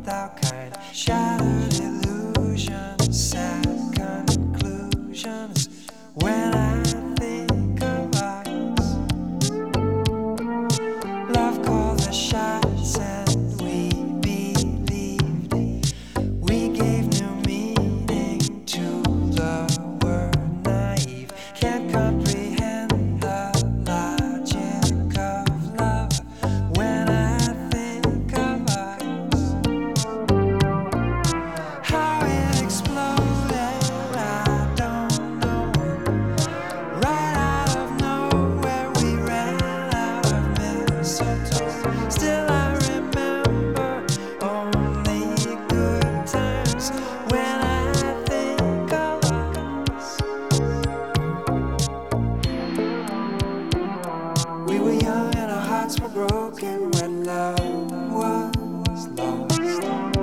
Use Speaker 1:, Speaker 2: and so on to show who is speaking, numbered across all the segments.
Speaker 1: without kind, shattered illusions, sad conclusions. When I think of us, love called the shots and we believed. We gave new meaning to the word naive. Can't comprehend the logic of love. When I think of us, how it exploded, I don't know. Right out of nowhere, we ran out of mistletoe. Still, I remember only good times. When I think of us, we were young and our hearts were broken when love was lost.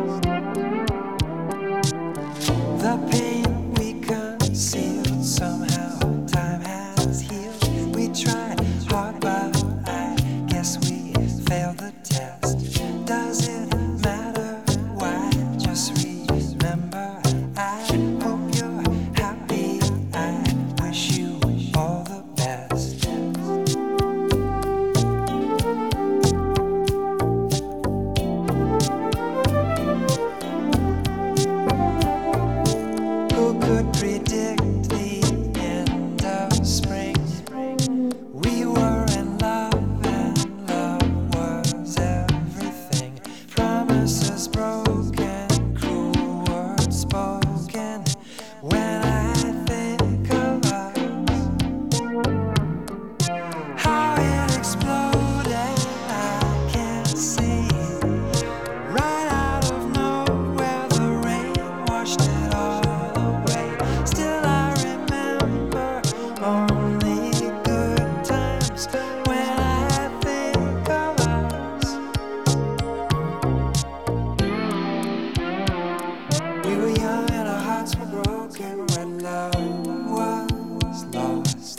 Speaker 1: The pain we concealed, somehow time has healed. We tried hard, but I guess we failed the test. Does it matter? Why? Just remember, I hope you're happy. I wish you all the best. Who could predict the end of spring? We were in love and love was everything. Promises broken, cruel words spoken. When I think of us, how it exploded, I can't see. Right out of nowhere, the rain washed it all away. Still, I remember only good times. When I think of us, we were young and our hearts were broken when love was lost.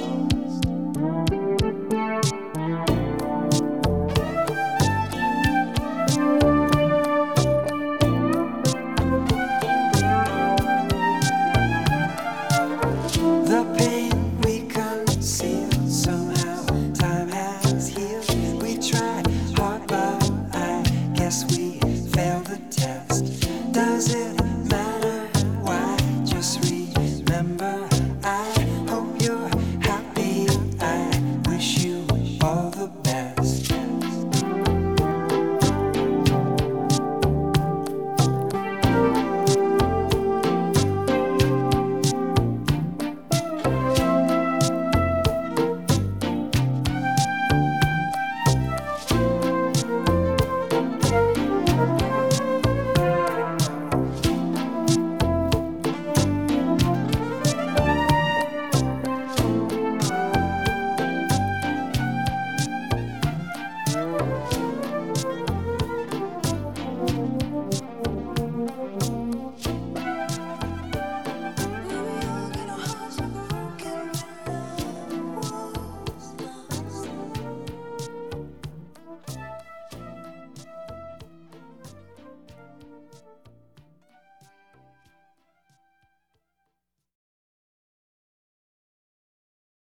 Speaker 1: The pain we concealed, somehow time has healed. We tried hard, but I guess we failed the test. Does it